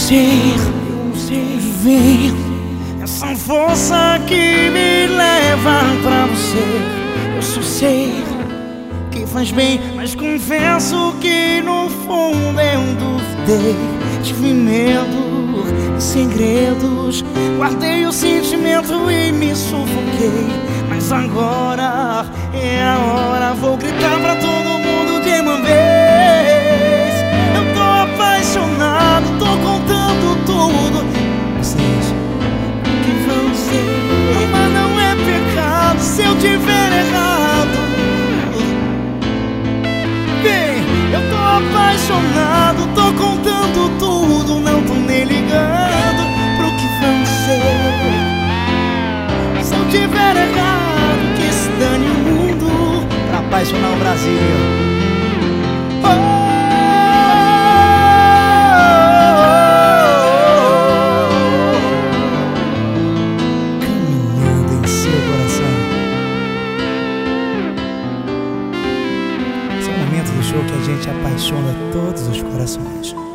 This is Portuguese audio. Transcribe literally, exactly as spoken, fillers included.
ser, eu sei ver essa força que me leva pra você. Eu só sei que faz bem, mas confesso que no fundo eu duvidei. Tive medo de segredos, guardei o sentimento e me sufoquei. Mas agora é a hora, vou gritar pra todo mundo de uma vez. Eu tô apaixonado, tô contando tudo. Vocês, o que vão dizer? Mas não é pecado se eu tiver errado. Bem, eu tô apaixonado, tô contando tudo. Não tô nem ligando pro que vão dizer. Se eu tiver errado, que se dane o mundo, pra apaixonar o Brasil. Oh! Do show que a gente apaixona todos os corações.